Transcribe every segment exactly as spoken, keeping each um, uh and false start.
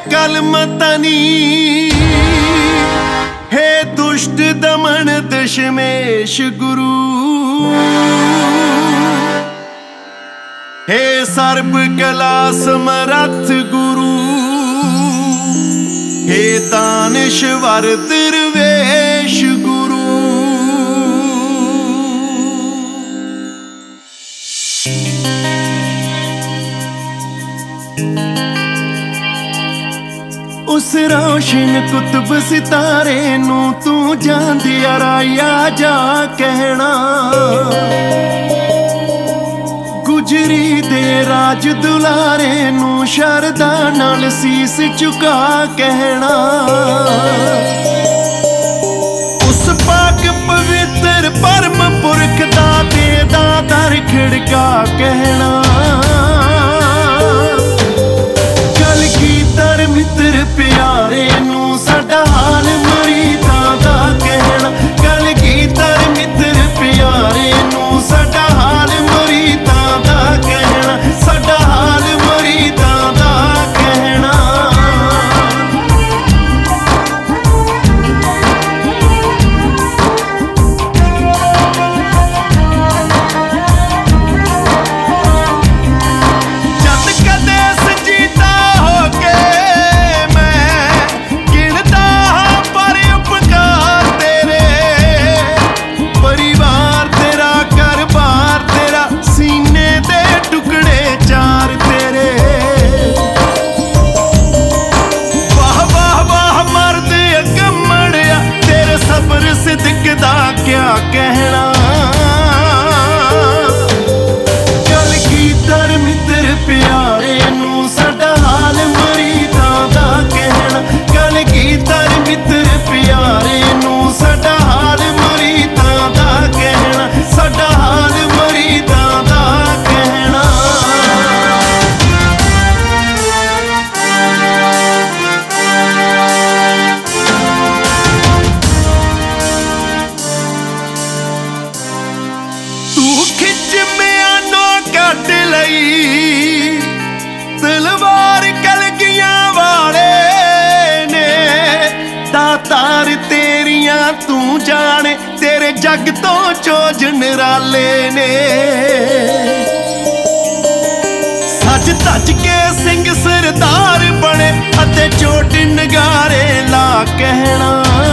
कलमतनी हे दुष्ट दमन दशमेश गुरु हे सर्प कला समरथ गुरु हे दानश्वर दरवेश गुरु। उस रोशन कुतुब सितारे नू तू जांदिया राया जा कहना, गुजरी दे राज दुलारे नू शरदा नाल सीस झुका कहना। उस पाक पवित्र परम पुरख दा दे दा दर खिड़का कहना। कलगीधर मित्र प्यारे नू साडा हाल मरीदां दा कहना। कलगीधर मित्र प्यारे नू साडा हाल मरीदां दा कहना। साडा हाल मरीदां दा कहना। क्या कहना कलगीधर मित्र प्यारे नू साडा हाल मरीदां दा कहना। कलगीधर मित्र प्यारे नू साडा हाल मरीदां दा कहना। साडा हाल मरीदां दा कहना। तलवार कलगियां वाले ने दातार तेरियां तू जाने, तेरे जग तो चोज निराले ने। सज धज के सिंह सरदार बने अते चोट नगारे ला कहना।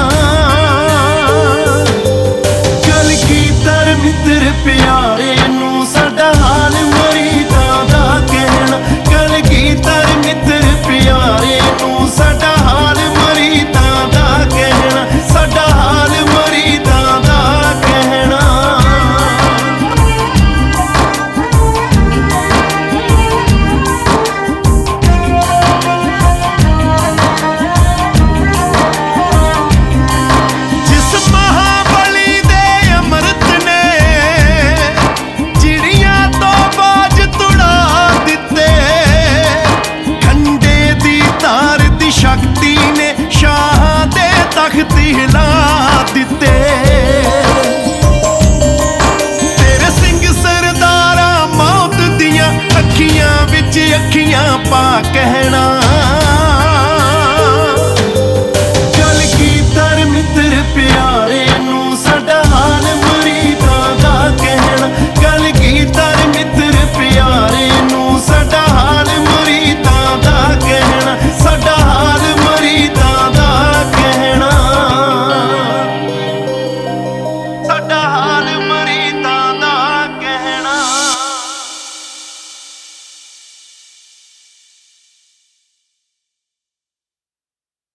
कलगीधर मित्र प्यारे नू साडा हाल मरीदां दा कहना। कलगीधर मित्र प्यारे नू साडा हाल मरीदां दा कहना। साडा हाल मरीदां दा कहना। जिस महाबली दे अमृत ने चिड़ियां तो बाज तुड़ा दिते, खंडे दी तार दी शक्ति ने शाह दे तख्त हिला दिते। तेरे सिंह सरदारा मौत दियां अखियां विच अखियां पा कह